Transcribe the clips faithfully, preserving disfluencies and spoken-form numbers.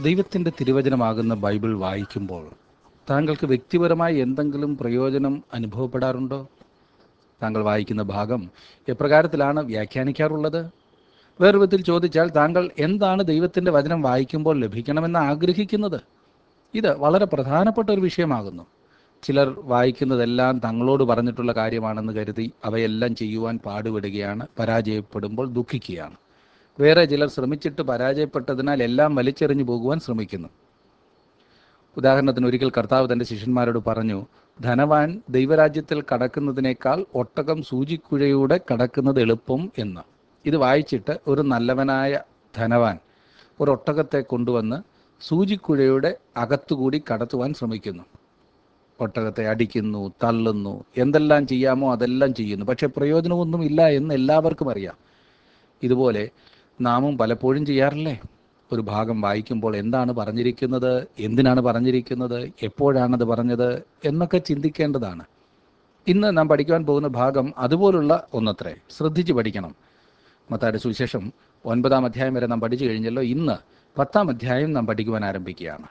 ദൈവത്തിൻ്റെ തിരുവചനമാകുന്ന ബൈബിൾ വായിക്കുമ്പോൾ താങ്കൾക്ക് വ്യക്തിപരമായി എന്തെങ്കിലും പ്രയോജനം അനുഭവപ്പെടാറുണ്ടോ? താങ്കൾ വായിക്കുന്ന ഭാഗം എപ്രകാരത്തിലാണ് വ്യാഖ്യാനിക്കാറുള്ളത്? വേറെ വിധത്തിൽ ചോദിച്ചാൽ, താങ്കൾ എന്താണ് ദൈവത്തിൻ്റെ വചനം വായിക്കുമ്പോൾ ലഭിക്കണമെന്ന് ആഗ്രഹിക്കുന്നത്? ഇത് വളരെ പ്രധാനപ്പെട്ട ഒരു വിഷയമാകുന്നു. ചിലർ വായിക്കുന്നതെല്ലാം തങ്ങളോട് പറഞ്ഞിട്ടുള്ള കാര്യമാണെന്ന് കരുതി അവയെല്ലാം ചെയ്യുവാൻ പാടുപെടുകയാണ്, പരാജയപ്പെടുമ്പോൾ ദുഃഖിക്കുകയാണ്. വേറെ ചിലർ ശ്രമിച്ചിട്ട് പരാജയപ്പെട്ടതിനാൽ എല്ലാം വലിച്ചെറിഞ്ഞു പോകുവാൻ ശ്രമിക്കുന്നു. ഉദാഹരണത്തിന്, ഒരിക്കൽ കർത്താവ് തൻ്റെ ശിഷ്യന്മാരോട് പറഞ്ഞു, ധനവാൻ ദൈവരാജ്യത്തിൽ കടക്കുന്നതിനേക്കാൾ ഒട്ടകം സൂചിക്കുഴയൂടെ കടക്കുന്നത് എളുപ്പം എന്ന്. ഇത് വായിച്ചിട്ട് ഒരു നല്ലവനായ ധനവാൻ ഒരു ഒട്ടകത്തെ കൊണ്ടുവന്ന് സൂചിക്കുഴയുടെ അകത്തുകൂടി കടത്തുവാൻ ശ്രമിക്കുന്നു. ഒട്ടകത്തെ അടിക്കുന്നു, തള്ളുന്നു, എന്തെല്ലാം ചെയ്യാമോ അതെല്ലാം ചെയ്യുന്നു. പക്ഷേ പ്രയോജനമൊന്നും ഇല്ല എന്ന് എല്ലാവർക്കും അറിയാം. ഇതുപോലെ നാമും പലപ്പോഴും ചെയ്യാറില്ലേ? ഒരു ഭാഗം വായിക്കുമ്പോൾ എന്താണ് പറഞ്ഞിരിക്കുന്നത്, എന്തിനാണ് പറഞ്ഞിരിക്കുന്നത്, എപ്പോഴാണത് പറഞ്ഞത് എന്നൊക്കെ ചിന്തിക്കേണ്ടതാണ്. ഇന്ന് നാം പഠിക്കുവാൻ പോകുന്ന ഭാഗം അതുപോലുള്ള ഒന്നത്രേ. ശ്രദ്ധിച്ച് പഠിക്കണം. മത്തായിയുടെ സുവിശേഷം ഒൻപതാം അധ്യായം വരെ നാം പഠിച്ചു കഴിഞ്ഞല്ലോ. ഇന്ന് പത്താം അധ്യായം നാം പഠിക്കുവാൻ ആരംഭിക്കുകയാണ്.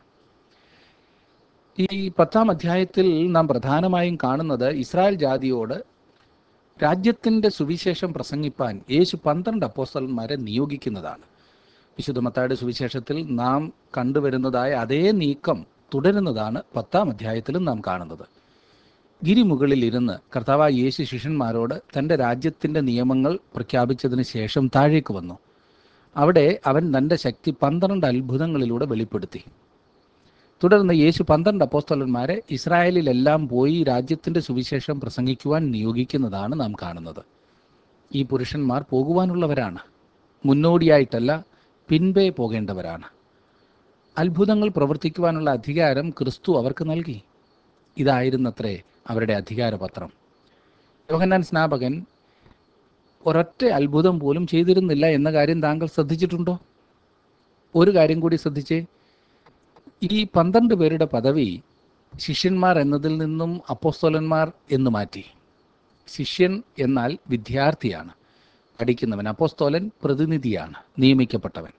ഈ പത്താം അധ്യായത്തിൽ നാം പ്രധാനമായും കാണുന്നത് ഇസ്രായേൽ ജാതിയോട് രാജ്യത്തിൻ്റെ സുവിശേഷം പ്രസംഗിപ്പാൻ യേശു പന്ത്രണ്ട് അപ്പോസ്തലന്മാരെ നിയോഗിക്കുന്നതാണ്. വിശുദ്ധ മത്തായിയുടെ സുവിശേഷത്തിൽ നാം കണ്ടുവരുന്നതായ അതേ നീക്കം തുടരുന്നതാണ് പത്താം അധ്യായത്തിലും നാം കാണുന്നത്. ഗിരിമുകളിൽ ഇരുന്ന് കർത്താവായ യേശു ശിഷ്യന്മാരോട് തൻ്റെ രാജ്യത്തിൻ്റെ നിയമങ്ങൾ പ്രഖ്യാപിച്ചതിന് ശേഷം താഴേക്ക് വന്നു. അവിടെ അവൻ തൻ്റെ ശക്തി പന്ത്രണ്ട് അത്ഭുതങ്ങളിലൂടെ വെളിപ്പെടുത്തി. തുടർന്ന് യേശു പന്ത്രണ്ട് അപ്പോസ്തലന്മാരെ ഇസ്രായേലിലെല്ലാം പോയി രാജ്യത്തിൻ്റെ സുവിശേഷം പ്രസംഗിക്കുവാൻ നിയോഗിക്കുന്നതാണ് നാം കാണുന്നത്. ഈ പുരുഷന്മാർ പോകുവാനുള്ളവരാണ്, മുന്നോടിയായിട്ടല്ല, പിൻപേ പോകേണ്ടവരാണ്. അത്ഭുതങ്ങൾ പ്രവർത്തിക്കുവാനുള്ള അധികാരം ക്രിസ്തു അവർക്ക് നൽകി. ഇതായിരുന്നത്രേ അവരുടെ അധികാരപത്രം. യോഹന്നാൻ സ്നാപകൻ ഒരൊറ്റ അത്ഭുതം പോലും ചെയ്തിരുന്നില്ല എന്ന കാര്യം താങ്കൾ ശ്രദ്ധിച്ചിട്ടുണ്ടോ? ഒരു കാര്യം കൂടി ശ്രദ്ധിച്ചേ. ഈ പന്ത്രണ്ട് പേരുടെ പദവി ശിഷ്യന്മാർ എന്നതിൽ നിന്നും അപ്പോസ്തലന്മാർ എന്ന് മാറ്റി. ശിഷ്യൻ എന്നാൽ വിദ്യാർത്ഥിയാണ്, പഠിക്കുന്നവൻ. അപ്പോസ്തലൻ പ്രതിനിധിയാണ്, നിയമിക്കപ്പെട്ടവൻ.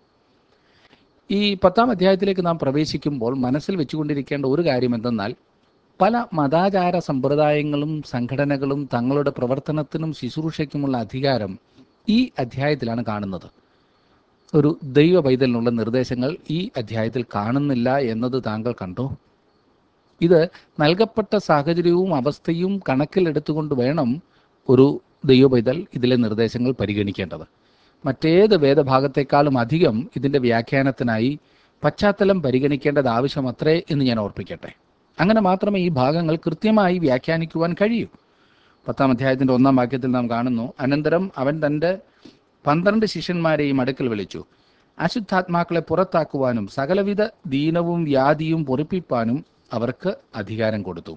ഈ പത്താം അധ്യായത്തിലേക്ക് നാം പ്രവേശിക്കുമ്പോൾ മനസ്സിൽ വെച്ചുകൊണ്ടിരിക്കേണ്ട ഒരു കാര്യം എന്തെന്നാൽ, പല മതാചാര സമ്പ്രദായങ്ങളും സംഘടനകളും തങ്ങളുടെ പ്രവർത്തനത്തിനും ശുശ്രൂഷയ്ക്കുമുള്ള അധികാരം ഈ അധ്യായത്തിലാണ് കാണുന്നത്. ഒരു ദൈവ പൈതലിനുള്ള നിർദ്ദേശങ്ങൾ ഈ അധ്യായത്തിൽ കാണുന്നില്ല എന്നത് താങ്കൾ കണ്ടോ? ഇത് നൽകപ്പെട്ട സാഹചര്യവും അവസ്ഥയും കണക്കിലെടുത്തുകൊണ്ട് വേണം ഒരു ദൈവ പൈതൽ ഇതിലെ നിർദ്ദേശങ്ങൾ പരിഗണിക്കേണ്ടത്. മറ്റേത് വേദഭാഗത്തെക്കാളും അധികം ഇതിൻ്റെ വ്യാഖ്യാനത്തിനായി പശ്ചാത്തലം പരിഗണിക്കേണ്ടത് ആവശ്യമത്രേ എന്ന് ഞാൻ ഓർപ്പിക്കട്ടെ. അങ്ങനെ മാത്രമേ ഈ ഭാഗങ്ങൾ കൃത്യമായി വ്യാഖ്യാനിക്കുവാൻ കഴിയൂ. പത്താം അധ്യായത്തിൻ്റെ ഒന്നാം വാക്യത്തിൽ നാം കാണുന്നു, അനന്തരം അവൻ തൻ്റെ പന്ത്രണ്ട് ശിഷ്യന്മാരെയും അടുക്കൽ വിളിച്ചു, അശുദ്ധാത്മാക്കളെ പുറത്താക്കുവാനും സകലവിധ ദീനവും വ്യാധിയും പൊറിപ്പിപ്പാനും അവർക്ക് അധികാരം കൊടുത്തു.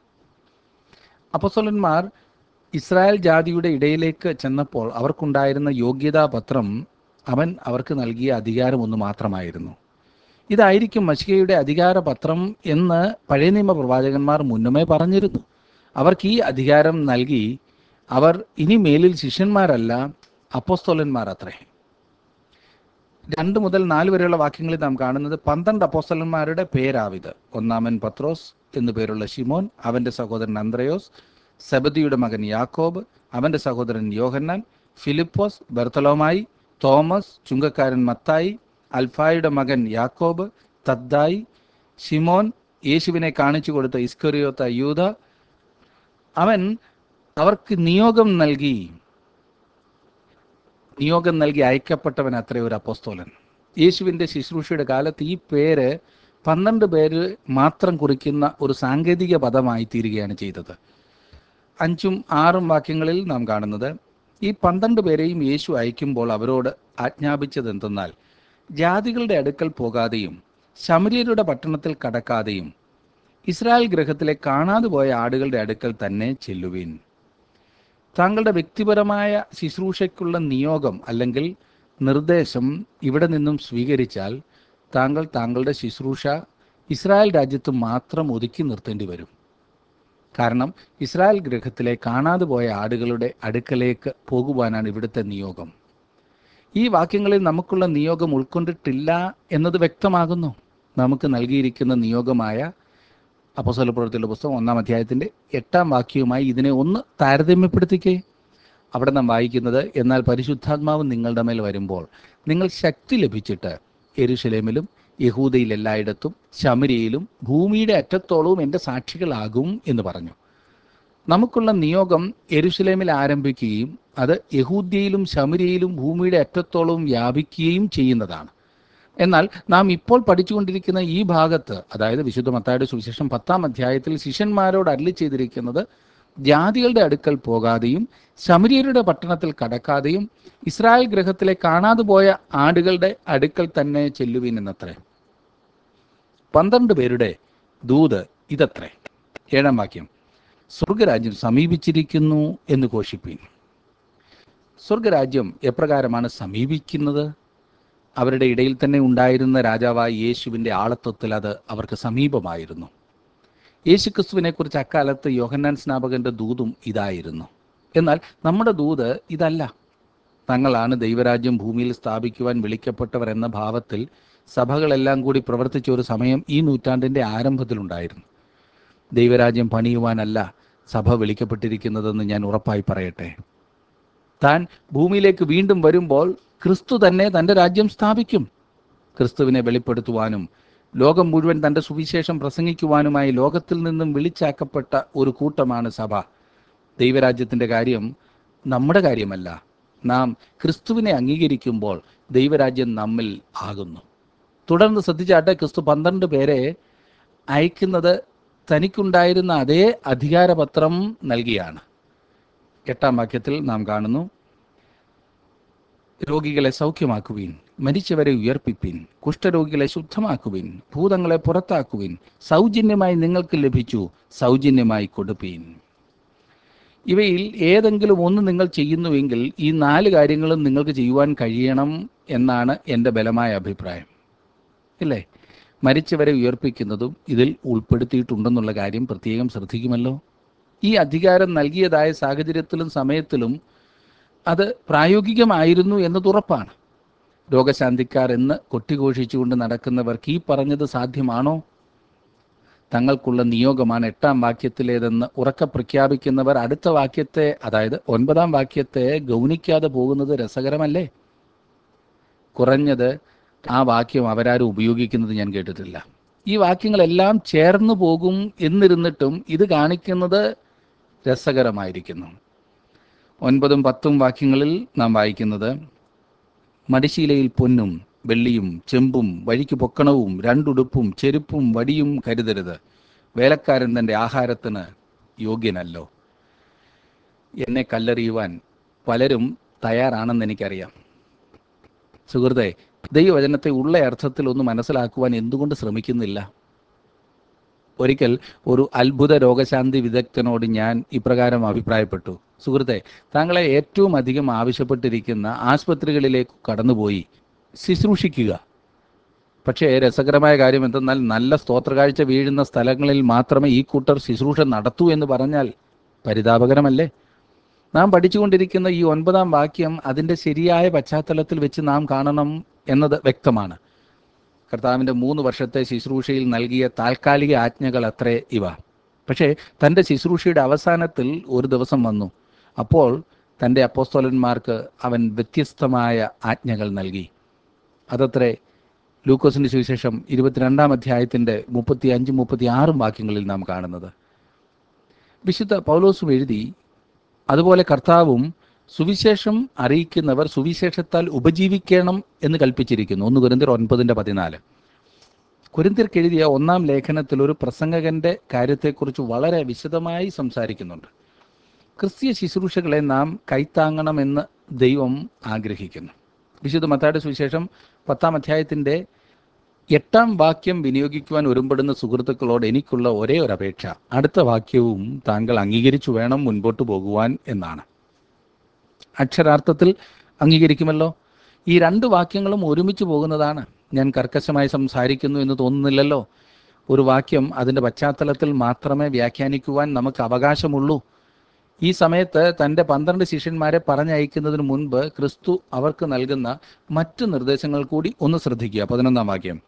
അപ്പോസ്തലന്മാർ ഇസ്രായേൽ ജാതിയുടെ ഇടയിലേക്ക് ചെന്നപ്പോൾ അവർക്കുണ്ടായിരുന്ന യോഗ്യതാപത്രം അവൻ അവർക്ക് നൽകിയ അധികാരം ഒന്ന് മാത്രമായിരുന്നു. ഇതായിരിക്കും മശിഹയുടെ അധികാരപത്രം എന്ന് പഴയ നിയമ പ്രവാചകന്മാർ മുന്നമേ പറഞ്ഞിരുന്നു. അവർക്ക് ഈ അധികാരം നൽകി അവർ ഇനി മേലിൽ ശിഷ്യന്മാരല്ല, അപ്പോസ്തലന്മാർ അത്രേ. രണ്ട് മുതൽ നാല് വരെയുള്ള വാക്യങ്ങളിൽ നാം കാണുന്നത് പന്ത്രണ്ട് അപ്പോസ്തലന്മാരുടെ പേരാവിത്. ഒന്നാമൻ പത്രോസ് എന്നു പേരുള്ള ശിമോൻ, അവൻ്റെ സഹോദരൻ അന്ത്രയോസ്, സെബദിയുടെ മകൻ യാക്കോബ്, അവൻ്റെ സഹോദരൻ യോഹന്നാൻ, ഫിലിപ്പോസ്, ബർത്തലോമായി, തോമസ്, ചുങ്കക്കാരൻ മത്തായി, അൽഫായുടെ മകൻ യാക്കോബ്, തദ്ദായി, ശിമോൻ, യേശുവിനെ കാണിച്ചു കൊടുത്ത ഇസ്കറിയോത്ത യൂദ. അവൻ അവർക്ക് നിയോഗം നൽകി നിയോഗം നൽകി അയക്കപ്പെട്ടവൻ അത്രേ ഒരു അപ്പോസ്തലൻ. യേശുവിൻ്റെ ശുശ്രൂഷയുടെ കാലത്ത് ഈ പേര് പന്ത്രണ്ട് പേര് മാത്രം കുറിക്കുന്ന ഒരു സാങ്കേതിക പദമായി തീരുകയാണ് ചെയ്തത്. അഞ്ചും ആറും വാക്യങ്ങളിൽ നാം കാണുന്നത്, ഈ പന്ത്രണ്ട് പേരെയും യേശു അയക്കുമ്പോൾ അവരോട് ആജ്ഞാപിച്ചത് എന്തെന്നാൽ, ജാതികളുടെ അടുക്കൽ പോകാതെയും ശമര്യരുടെ പട്ടണത്തിൽ കടക്കാതെയും ഇസ്രായേൽ ഗൃഹത്തിലെ കാണാതെ പോയ ആടുകളുടെ അടുക്കൽ തന്നെ ചെല്ലുവിൻ. താങ്കളുടെ വ്യക്തിപരമായ ശുശ്രൂഷയ്ക്കുള്ള നിയോഗം അല്ലെങ്കിൽ നിർദ്ദേശം ഇവിടെ നിന്നും സ്വീകരിച്ചാൽ താങ്കൾ താങ്കളുടെ ശുശ്രൂഷ ഇസ്രായേൽ രാജ്യത്ത് മാത്രം ഒതുക്കി നിർത്തേണ്ടി വരും. കാരണം ഇസ്രായേൽ ഗൃഹത്തിലെ കാണാതെ പോയ ആടുകളുടെ അടുക്കലേക്ക് പോകുവാനാണ് ഇവിടുത്തെ നിയോഗം. ഈ വാക്യങ്ങളിൽ നമുക്കുള്ള നിയോഗം ഉൾക്കൊണ്ടിട്ടില്ല എന്നത് വ്യക്തമാകുന്നു. നമുക്ക് നൽകിയിരിക്കുന്ന നിയോഗമായ അപ്പോസ്തല പ്രവൃത്തിയുടെ പുസ്തകം ഒന്നാം അധ്യായത്തിൻ്റെ എട്ടാം വാക്യവുമായി ഇതിനെ ഒന്ന് താരതമ്യപ്പെടുത്തിക്കേ. അവിടെ നാം വായിക്കുന്നത്, എന്നാൽ പരിശുദ്ധാത്മാവ് നിങ്ങളുടെ മേൽ വരുമ്പോൾ നിങ്ങൾ ശക്തി ലഭിച്ചിട്ട് യെരൂശലേമിലും യഹൂദയിൽ എല്ലായിടത്തും ശമര്യയിലും ഭൂമിയുടെ അറ്റത്തോളവും എൻ്റെ സാക്ഷികളാകും എന്ന് പറഞ്ഞു. നമുക്കുള്ള നിയോഗം യെരൂശലേമിൽ ആരംഭിക്കുകയും അത് യഹൂദ്യയിലും ശമര്യയിലും ഭൂമിയുടെ അറ്റത്തോളവും വ്യാപിക്കുകയും ചെയ്യുന്നതാണ്. എന്നാൽ നാം ഇപ്പോൾ പഠിച്ചുകൊണ്ടിരിക്കുന്ന ഈ ഭാഗത്ത്, അതായത് വിശുദ്ധ മത്തായിയുടെ സുവിശേഷം പത്താം അധ്യായത്തിൽ ശിഷ്യന്മാരോട് അരുളി ചെയ്തിരിക്കുന്നത്, ജാതികളുടെ അടുക്കൽ പോകാതെയും ശമര്യരുടെ പട്ടണത്തിൽ കടക്കാതെയും ഇസ്രായേൽ ഗൃഹത്തിലെ കാണാതെ പോയ ആടുകളുടെ അടുക്കൽ തന്നെ ചെല്ലുവിൻ എന്നത്രേ. പന്ത്രണ്ട് പേരുടെ ദൂത് ഇതത്രേ. ഏഴാം വാക്യം, സ്വർഗരാജ്യം സമീപിച്ചിരിക്കുന്നു എന്ന് ഘോഷിപ്പീൻ. സ്വർഗരാജ്യം എപ്രകാരമാണ് സമീപിക്കുന്നത്? അവരുടെ ഇടയിൽ തന്നെ ഉണ്ടായിരുന്ന രാജാവായ യേശുവിൻ്റെ ആളത്വത്തിൽ അത് അവർക്ക് സമീപമായിരുന്നു. യേശുക്രിസ്തുവിനെക്കുറിച്ച് അക്കാലത്ത് യോഹന്നാൻ സ്നാപകന്റെ ദൂതും ഇതായിരുന്നു. എന്നാൽ നമ്മുടെ ദൂത് ഇതല്ല. തങ്ങളാണ് ദൈവരാജ്യം ഭൂമിയിൽ സ്ഥാപിക്കുവാൻ വിളിക്കപ്പെട്ടവർ എന്ന ഭാവത്തിൽ സഭകളെല്ലാം കൂടി പ്രവർത്തിച്ച ഒരു സമയം ഈ നൂറ്റാണ്ടിൻ്റെ ആരംഭത്തിലുണ്ടായിരുന്നു. ദൈവരാജ്യം പണിയുവാനല്ല സഭ വിളിക്കപ്പെട്ടിരിക്കുന്നതെന്ന് ഞാൻ ഉറപ്പായി പറയട്ടെ. താൻ ഭൂമിയിലേക്ക് വീണ്ടും വരുമ്പോൾ ക്രിസ്തു തന്നെ തൻ്റെ രാജ്യം സ്ഥാപിക്കും. ക്രിസ്തുവിനെ വെളിപ്പെടുത്തുവാനും ലോകം മുഴുവൻ തൻ്റെ സുവിശേഷം പ്രസംഗിക്കുവാനുമായി ലോകത്തിൽ നിന്നും വിളിച്ചാക്കപ്പെട്ട ഒരു കൂട്ടമാണ് സഭ. ദൈവരാജ്യത്തിൻ്റെ കാര്യം നമ്മുടെ കാര്യമല്ല. നാം ക്രിസ്തുവിനെ അംഗീകരിക്കുമ്പോൾ ദൈവരാജ്യം നമ്മിൽ ആകുന്നു. തുടർന്ന് ശ്രദ്ധിച്ചാട്ടെ, ക്രിസ്തു പന്ത്രണ്ട് പേരെ അയക്കുന്നത് തനിക്കുണ്ടായിരുന്ന അതേ അധികാരപത്രം നൽകിയാണ്. എട്ടാം വാക്യത്തിൽ നാം കാണുന്നു, രോഗികളെ സൗഖ്യമാക്കുവിൻ, മരിച്ചവരെ ഉയർപ്പിപ്പിൻ, കുഷ്ഠരോഗികളെ ശുദ്ധമാക്കുവിൻ, ഭൂതങ്ങളെ പുറത്താക്കുവിൻ, സൗജന്യമായി നിങ്ങൾക്ക് ലഭിച്ചു, സൗജന്യമായി കൊടുപ്പീൻ. ഇവയിൽ ഏതെങ്കിലും ഒന്ന് നിങ്ങൾ ചെയ്യുന്നുവെങ്കിൽ ഈ നാല് കാര്യങ്ങളും നിങ്ങൾക്ക് ചെയ്യുവാൻ കഴിയണം എന്നാണ് എൻ്റെ ബലമായ അഭിപ്രായം. ഇല്ലേ? മരിച്ചവരെ ഉയർപ്പിക്കുന്നതും ഇതിൽ ഉൾപ്പെടുത്തിയിട്ടുണ്ടെന്നുള്ള കാര്യം പ്രത്യേകം ശ്രദ്ധിക്കുമല്ലോ. ഈ അധികാരം നൽകിയതായ സാഹചര്യത്തിലും സമയത്തിലും അത് പ്രായോഗികമായിരുന്നു എന്നത് ഉറപ്പാണ്. രോഗശാന്തിക്കാർ എന്ന് കൊട്ടിഘോഷിച്ചുകൊണ്ട് നടക്കുന്നവർക്ക് ഈ പറഞ്ഞത് സാധ്യമാണോ? തങ്ങൾക്കുള്ള നിയോഗമാണ് എട്ടാം വാക്യത്തിലേതെന്ന് ഉറക്കെ പ്രഖ്യാപിക്കുന്നവർ അടുത്ത വാക്യത്തെ, അതായത് ഒൻപതാം വാക്യത്തെ ഗൗനിക്കാതെ പോകുന്നത് രസകരമല്ലേ? കുറഞ്ഞത് ആ വാക്യം അവരാരും ഉപയോഗിക്കുന്നത് ഞാൻ കേട്ടിട്ടില്ല. ഈ വാക്യങ്ങളെല്ലാം ചേർന്ന് പോകും എന്നിരുന്നിട്ടും ഇത് കാണിക്കുന്നത് രസകരമായിരിക്കുന്നു. ഒൻപതും പത്തും വാക്യങ്ങളിൽ നാം വായിക്കുന്നത്, മടിശീലയിൽ പൊന്നും വെള്ളിയും ചെമ്പും വഴിക്ക് പൊക്കണവും രണ്ടുടുപ്പും ചെരുപ്പും വടിയും കരുതരുത്, വേലക്കാരൻ തൻ്റെ ആഹാരത്തിന് യോഗ്യനല്ലോ. എന്നെ കല്ലെറിയുവാൻ പലരും തയ്യാറാണെന്ന് എനിക്കറിയാം. സുഹൃത്തെ, ദൈവവചനത്തെ ഉള്ള അർത്ഥത്തിൽ ഒന്ന് മനസ്സിലാക്കുവാൻ എന്തുകൊണ്ട് ശ്രമിക്കുന്നില്ല? ഒരിക്കൽ ഒരു അത്ഭുത രോഗശാന്തി വിദഗ്ധനോട് ഞാൻ ഇപ്രകാരം അഭിപ്രായപ്പെട്ടു, സുഹൃത്തെ, താങ്കളെ ഏറ്റവും അധികം ആവശ്യപ്പെട്ടിരിക്കുന്ന ആശുപത്രികളിലേക്ക് കടന്നുപോയി ശുശ്രൂഷിക്കുക. പക്ഷേ രസകരമായ കാര്യം എന്തെന്നാൽ നല്ല സ്തോത്രകാഴ്ച വീഴുന്ന സ്ഥലങ്ങളിൽ മാത്രമേ ഈ കൂട്ടർ ശുശ്രൂഷ നടത്തൂ എന്ന് പറഞ്ഞാൽ പരിതാപകരമല്ലേ? നാം പഠിച്ചുകൊണ്ടിരിക്കുന്ന ഈ ഒൻപതാം വാക്യം അതിൻ്റെ ശരിയായ പശ്ചാത്തലത്തിൽ വെച്ച് നാം കാണണം എന്നത് വ്യക്തമാണ്. കർത്താവിൻ്റെ മൂന്ന് വർഷത്തെ ശുശ്രൂഷയിൽ നൽകിയ താൽക്കാലിക ആജ്ഞകൾ അത്രേ ഇവ. പക്ഷേ തൻ്റെ ശുശ്രൂഷയുടെ അവസാനത്തിൽ ഒരു ദിവസം വന്നു. അപ്പോൾ തൻ്റെ അപ്പോസ്തലന്മാർക്ക് അവൻ വ്യത്യസ്തമായ ആജ്ഞകൾ നൽകി. അതത്രേ ലൂക്കോസിൻ്റെ സുവിശേഷം ഇരുപത്തിരണ്ടാം അധ്യായത്തിൻ്റെ മുപ്പത്തി അഞ്ചും മുപ്പത്തി ആറും വാക്യങ്ങളിൽ നാം കാണുന്നത്. വിശുദ്ധ പൗലോസും എഴുതി, അതുപോലെ കർത്താവും സുവിശേഷം അറിയിക്കുന്നവർ സുവിശേഷത്താൽ ഉപജീവിക്കണം എന്ന് കൽപ്പിച്ചിരിക്കുന്നു. ഒന്ന് കൊരിന്ത്യർ ഒൻപതിൻ്റെ പതിനാല്. കൊരിന്ത്യർക്ക് എഴുതിയ ഒന്നാം ലേഖനത്തിൽ ഒരു പ്രസംഗകന്റെ കാര്യത്തെക്കുറിച്ച് വളരെ വിശദമായി സംസാരിക്കുന്നുണ്ട്. ക്രിസ്തീയ ശുശ്രൂഷകളെ നാം കൈത്താങ്ങണമെന്ന് ദൈവം ആഗ്രഹിക്കുന്നു. വിശുദ്ധ മത്തായിയുടെ സുവിശേഷം പത്താം അധ്യായത്തിൻ്റെ എട്ടാം വാക്യം വിനിയോഗിക്കുവാൻ ഒരുമ്പെടുന്ന സുഹൃത്തുക്കളോട് എനിക്കുള്ള ഒരേ ഒരു അപേക്ഷ, അടുത്ത വാക്യവും താങ്കൾ അംഗീകരിച്ചു വേണം മുൻപോട്ട് പോകുവാൻ എന്നാണ്. അക്ഷരാർത്ഥത്തിൽ അംഗീകരിക്കുമല്ലോ. ഈ രണ്ട് വാക്യങ്ങളും ഒരുമിച്ച് പോകുന്നതാണ്. ഞാൻ കർക്കശമായി സംസാരിക്കുന്നു എന്ന് തോന്നുന്നില്ലല്ലോ. ഒരു വാക്യം അതിൻ്റെ പശ്ചാത്തലത്തിൽ മാത്രമേ വ്യാഖ്യാനിക്കുവാൻ നമുക്ക് അവകാശമുള്ളൂ. ഈ സമയത്ത് തൻ്റെ പന്ത്രണ്ട് ശിഷ്യന്മാരെ പറഞ്ഞയക്കുന്നതിന് മുൻപ് ക്രിസ്തു അവർക്ക് നൽകുന്ന മറ്റു നിർദ്ദേശങ്ങൾ കൂടി ഒന്ന് ശ്രദ്ധിക്കുക. പതിനൊന്നാം വാക്യം: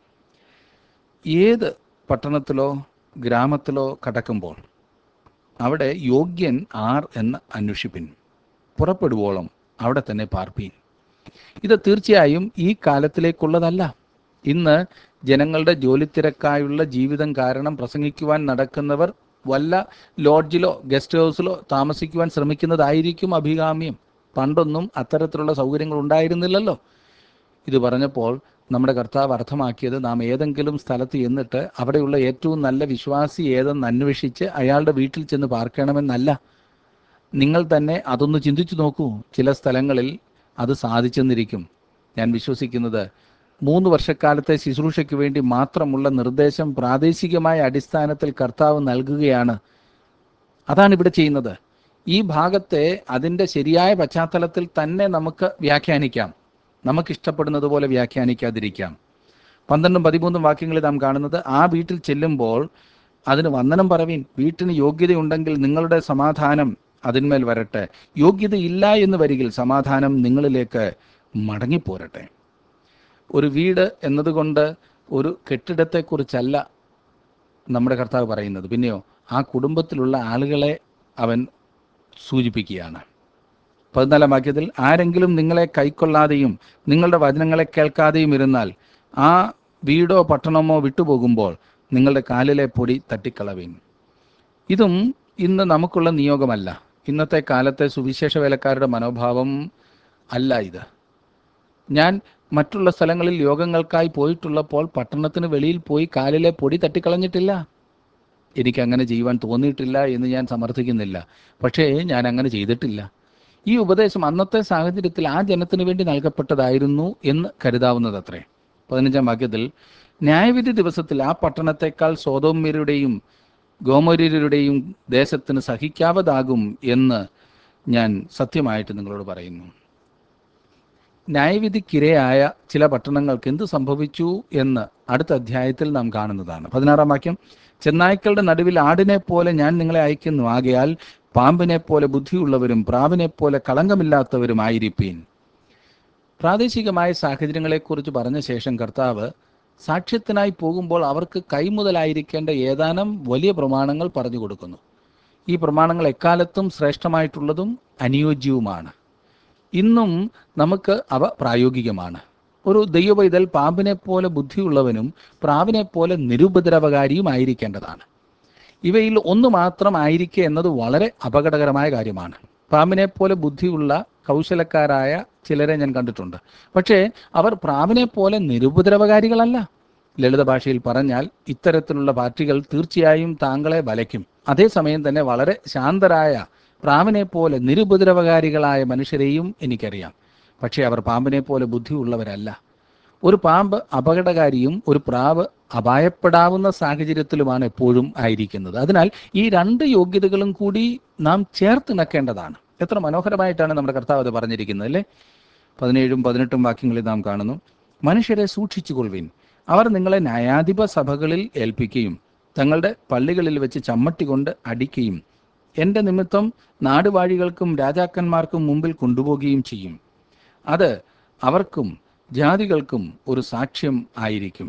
ഏത് പട്ടണത്തിലോ ഗ്രാമത്തിലോ കടക്കുമ്പോൾ അവിടെ യോഗ്യൻ ആർ എന്ന് അന്വേഷിപ്പിൻ, പുറപ്പെടുവോളം അവിടെ തന്നെ പാർപ്പീൻ. ഇത് തീർച്ചയായും ഈ കാലത്തിലേക്കുള്ളതല്ല. ഇന്ന് ജനങ്ങളുടെ ജോലിത്തിരക്കായുള്ള ജീവിതം കാരണം പ്രസംഗിക്കുവാൻ നടക്കുന്നവർ വല്ല ലോഡ്ജിലോ ഗസ്റ്റ് ഹൗസിലോ താമസിക്കുവാൻ ശ്രമിക്കുന്നതായിരിക്കും അഭികാമ്യം. പണ്ടൊന്നും അത്തരത്തിലുള്ള സൗകര്യങ്ങൾ ഉണ്ടായിരുന്നില്ലല്ലോ. ഇത് പറഞ്ഞപ്പോൾ നമ്മുടെ കർത്താവ് അർത്ഥമാക്കിയത് നാം ഏതെങ്കിലും സ്ഥലത്ത് ചെന്നിട്ട് അവിടെയുള്ള ഏറ്റവും നല്ല വിശ്വാസി ഏതെന്ന് അന്വേഷിച്ച് അയാളുടെ വീട്ടിൽ ചെന്ന് പാർക്കണമെന്നല്ല. നിങ്ങൾ തന്നെ അതൊന്ന് ചിന്തിച്ചു നോക്കൂ. ചില സ്ഥലങ്ങളിൽ അത് സാധിച്ചെന്നിരിക്കും. ഞാൻ വിശ്വസിക്കുന്നത് മൂന്ന് വർഷക്കാലത്തെ ശുശ്രൂഷയ്ക്ക് വേണ്ടി മാത്രമുള്ള നിർദ്ദേശം പ്രാദേശികമായ അടിസ്ഥാനത്തിൽ കർത്താവ് നൽകുകയാണ്. അതാണ് ഇവിടെ ചെയ്യുന്നത്. ഈ ഭാഗത്തെ അതിൻ്റെ ശരിയായ പശ്ചാത്തലത്തിൽ തന്നെ നമുക്ക് വ്യാഖ്യാനിക്കാം. നമുക്കിഷ്ടപ്പെടുന്നത് പോലെ വ്യാഖ്യാനിക്കാതിരിക്കാം. പന്ത്രണ്ടും പതിമൂന്നും വാക്യങ്ങളിൽ നാം കാണുന്നത്: ആ വീട്ടിൽ ചെല്ലുമ്പോൾ അതിന് വന്ദനം പറവീൻ. വീട്ടിന് യോഗ്യതയുണ്ടെങ്കിൽ നിങ്ങളുടെ സമാധാനം അതിന്മേൽ വരട്ടെ. യോഗ്യതയില്ല എന്ന് വരികിൽ സമാധാനം നിങ്ങളിലേക്ക് മടങ്ങിപ്പോരട്ടെ. ഒരു വീട് എന്നതുകൊണ്ട് ഒരു കെട്ടിടത്തെക്കുറിച്ചല്ല നമ്മുടെ കർത്താവ് പറയുന്നത്. പിന്നെയോ ആ കുടുംബത്തിലുള്ള ആളുകളെ അവൻ സൂചിപ്പിക്കുകയാണ്. പതിനാലാം വാക്യത്തിൽ: ആരെങ്കിലും നിങ്ങളെ കൈക്കൊള്ളാതെയും നിങ്ങളുടെ വചനങ്ങളെ കേൾക്കാതെയും ഇരുന്നാൽ ആ വീടോ പട്ടണമോ വിട്ടുപോകുമ്പോൾ നിങ്ങളുടെ കാലിലെ പൊടി തട്ടിക്കളവീൻ. ഇതും ഇന്ന് നമുക്കുള്ള നിയോഗമല്ല. ഇന്നത്തെ കാലത്തെ സുവിശേഷ വേലക്കാരുടെ മനോഭാവം അല്ല ഇത്. ഞാൻ മറ്റുള്ള സ്ഥലങ്ങളിൽ യോഗങ്ങൾക്കായി പോയിട്ടുള്ളപ്പോൾ പട്ടണത്തിന് വെളിയിൽ പോയി കാലിലെ പൊടി തട്ടിക്കളഞ്ഞിട്ടില്ല. എനിക്കങ്ങനെ ചെയ്യുവാൻ തോന്നിയിട്ടില്ല എന്ന് ഞാൻ സമർത്ഥിക്കുന്നില്ല. പക്ഷേ ഞാൻ അങ്ങനെ ചെയ്തിട്ടില്ല. ഈ ഉപദേശം അന്നത്തെ സാഹചര്യത്തിൽ ആ ജനത്തിന് വേണ്ടി നൽകപ്പെട്ടതായിരുന്നു എന്ന് കരുതാവുന്നതത്രേ. പതിനഞ്ചാം വാക്യത്തിൽ: ന്യായവിധി ദിവസത്തിൽ ആ പട്ടണത്തെക്കാൾ സൊദോമ്യരുടെയും ഗോമോര്യരുടെയും ദേശത്തിന് സഹിക്കാവതാകും എന്ന് ഞാൻ സത്യമായിട്ട് നിങ്ങളോട് പറയുന്നു. ന്യായവിധിക്കിരയായ ചില പട്ടണങ്ങൾക്ക് എന്ത് സംഭവിച്ചു എന്ന് അടുത്ത അധ്യായത്തിൽ നാം കാണുന്നതാണ്. പതിനാറാം വാക്യം: ചെന്നായ്ക്കളുടെ നടുവിൽ ആടിനെ പോലെ ഞാൻ നിങ്ങളെ അയക്കുന്നു. ആകയാൽ പാമ്പിനെ പോലെ ബുദ്ധിയുള്ളവരും പ്രാവിനെ പോലെ കളങ്കമില്ലാത്തവരും ആയിരിപ്പീൻ. പ്രാദേശികമായ സാഹചര്യങ്ങളെക്കുറിച്ച് പറഞ്ഞ ശേഷം കർത്താവ് സാക്ഷ്യത്തിനായി പോകുമ്പോൾ അവർക്ക് കൈമുതലായിരിക്കേണ്ട ഏതാനും വലിയ പ്രമാണങ്ങൾ പറഞ്ഞു കൊടുക്കുന്നു. ഈ പ്രമാണങ്ങൾ എക്കാലത്തും ശ്രേഷ്ഠമായിട്ടുള്ളതും അനുയോജ്യവുമാണ്. ഇന്നും നമുക്ക് അവ പ്രായോഗികമാണ്. ഒരു ദൈവപൈതൽ പാമ്പിനെ പോലെ ബുദ്ധിയുള്ളവനും പ്രാവിനെ പോലെ നിരുപദ്രവകാരിയും ആയിരിക്കേണ്ടതാണ്. ഇവയിൽ ഒന്ന് മാത്രം ആയിരിക്കുക എന്നത് വളരെ അപകടകരമായ കാര്യമാണ്. പാമ്പിനെ പോലെ ബുദ്ധിയുള്ള കൗശലക്കാരായ ചിലരെ ഞാൻ കണ്ടിട്ടുണ്ട്. പക്ഷേ അവർ പ്രാവിനെ പോലെ നിരുപദ്രവകാരികളല്ല. ലളിത ഭാഷയിൽ പറഞ്ഞാൽ ഇത്തരത്തിലുള്ള പാർട്ടികൾ തീർച്ചയായും താങ്കളെ വലയ്ക്കും. അതേസമയം തന്നെ വളരെ ശാന്തരായ പ്രാവിനെ പോലെ നിരുപദ്രവകാരികളായ മനുഷ്യരെയും എനിക്കറിയാം. പക്ഷേ അവർ പാമ്പിനെ പോലെ ബുദ്ധിയുള്ളവരല്ല. ഒരു പാമ്പ് അപകടകാരിയും ഒരു പ്രാവ് അപായപ്പെടാവുന്ന സാഹചര്യത്തിലുമാണ് എപ്പോഴും ആയിരിക്കുന്നത്. അതിനാൽ ഈ രണ്ട് യോഗ്യതകളും കൂടി നാം ചേർത്തിണക്കേണ്ടതാണ്. എത്ര മനോഹരമായിട്ടാണ് നമ്മുടെ കർത്താവ് അത് പറഞ്ഞിരിക്കുന്നത്, അല്ലേ? പതിനേഴും പതിനെട്ടും വാക്യങ്ങളിൽ നാം കാണുന്നു: മനുഷ്യരെ സൂക്ഷിച്ചുകൊള്ളുവിൻ. അവർ നിങ്ങളെ ന്യായാധിപ സഭകളിൽ ഏൽപ്പിക്കുകയും തങ്ങളുടെ പള്ളികളിൽ വെച്ച് ചമ്മട്ടി കൊണ്ട് അടിക്കുകയും എൻ്റെ നിമിത്തം നാടുവാഴികൾക്കും രാജാക്കന്മാർക്കും മുമ്പിൽ കൊണ്ടുപോവുകയും ചെയ്യും. അത് അവർക്കും ജാതികൾക്കും ഒരു സാക്ഷ്യം ആയിരിക്കും.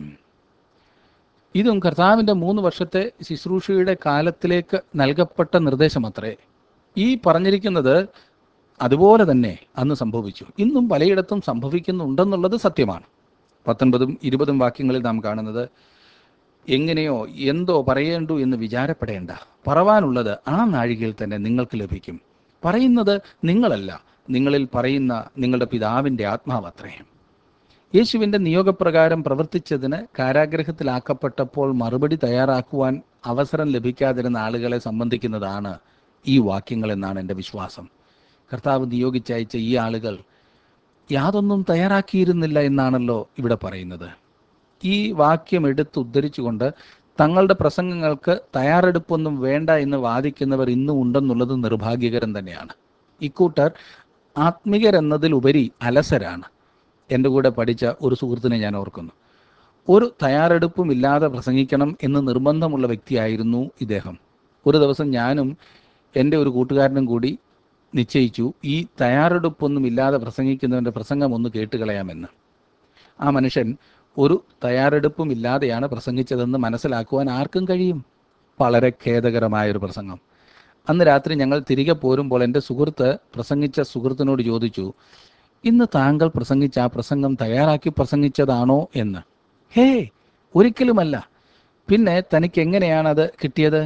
ഇതും കർത്താവിൻ്റെ മൂന്ന് വർഷത്തെ ശുശ്രൂഷയുടെ കാലത്തിലേക്ക് നൽകപ്പെട്ട നിർദ്ദേശമത്രേ. ഈ പറഞ്ഞിരിക്കുന്നത് അതുപോലെ തന്നെ അന്ന് സംഭവിച്ചു, ഇന്നും പലയിടത്തും സംഭവിക്കുന്നുണ്ടെന്നുള്ളത് സത്യമാണ്. പത്തൊൻപതും ഇരുപതും വാക്യങ്ങളിൽ നാം കാണുന്നത്: എങ്ങനെയോ എന്തോ പറയേണ്ടു എന്ന് വിചാരപ്പെടേണ്ട. പറവാനുള്ളത് ആ നാഴികയിൽ തന്നെ നിങ്ങൾക്ക് ലഭിക്കും. പറയുന്നത് നിങ്ങളല്ല, നിങ്ങളിൽ പറയുന്ന നിങ്ങളുടെ പിതാവിൻ്റെ ആത്മാവത്രേ. യേശുവിൻ്റെ നിയോഗപ്രകാരം പ്രവർത്തിച്ചതിന് കാരാഗ്രഹത്തിലാക്കപ്പെട്ടപ്പോൾ മറുപടി തയ്യാറാക്കുവാൻ അവസരം ലഭിക്കാതിരുന്ന ആളുകളെ സംബന്ധിക്കുന്നതാണ് ഈ വാക്യങ്ങളെന്നാണ് എൻ്റെ വിശ്വാസം. കർത്താവ് നിയോഗിച്ചയച്ച ഈ ആളുകൾ യാതൊന്നും തയ്യാറാക്കിയിരുന്നില്ല എന്നാണല്ലോ ഇവിടെ പറയുന്നത്. ഈ വാക്യം എടുത്ത് ഉദ്ധരിച്ചുകൊണ്ട് തങ്ങളുടെ പ്രസംഗങ്ങൾക്ക് തയ്യാറെടുപ്പൊന്നും വേണ്ട എന്ന് വാദിക്കുന്നവർ ഇന്നും ഉണ്ടെന്നുള്ളത് നിർഭാഗ്യകരം തന്നെയാണ്. ഇക്കൂട്ടർ ആത്മികരെന്നതിലുപരി അലസരാണ്. എൻ്റെ കൂടെ പഠിച്ച ഒരു സുഹൃത്തിനെ ഞാൻ ഓർക്കുന്നു. ഒരു തയ്യാറെടുപ്പും ഇല്ലാതെ പ്രസംഗിക്കണം എന്ന് നിർബന്ധമുള്ള വ്യക്തിയായിരുന്നു ഇദ്ദേഹം. ഒരു ദിവസം ഞാനും എൻ്റെ ഒരു കൂട്ടുകാരനും കൂടി നിശ്ചയിച്ചു ഈ തയ്യാറെടുപ്പൊന്നും ഇല്ലാതെ പ്രസംഗിക്കുന്നവൻ്റെ പ്രസംഗം ഒന്ന് കേട്ടുകളയാമെന്ന്. ആ മനുഷ്യൻ ഒരു തയ്യാറെടുപ്പും ഇല്ലാതെയാണ് പ്രസംഗിച്ചതെന്ന് മനസ്സിലാക്കുവാൻ ആർക്കും കഴിയും. വളരെ ഖേദകരമായൊരു പ്രസംഗം. അന്ന് രാത്രി ഞങ്ങൾ തിരികെ പോരുമ്പോൾ എൻ്റെ സുഹൃത്ത് പ്രസംഗിച്ച സുഹൃത്തിനോട് ചോദിച്ചു, ഇന്ന് താങ്കൾ പ്രസംഗിച്ച ആ പ്രസംഗം തയ്യാറാക്കി പ്രസംഗിച്ചതാണോ എന്ന്. ഹേ, ഒരിക്കലുമല്ല. പിന്നെ തനിക്ക് എങ്ങനെയാണത് കിട്ടിയത്?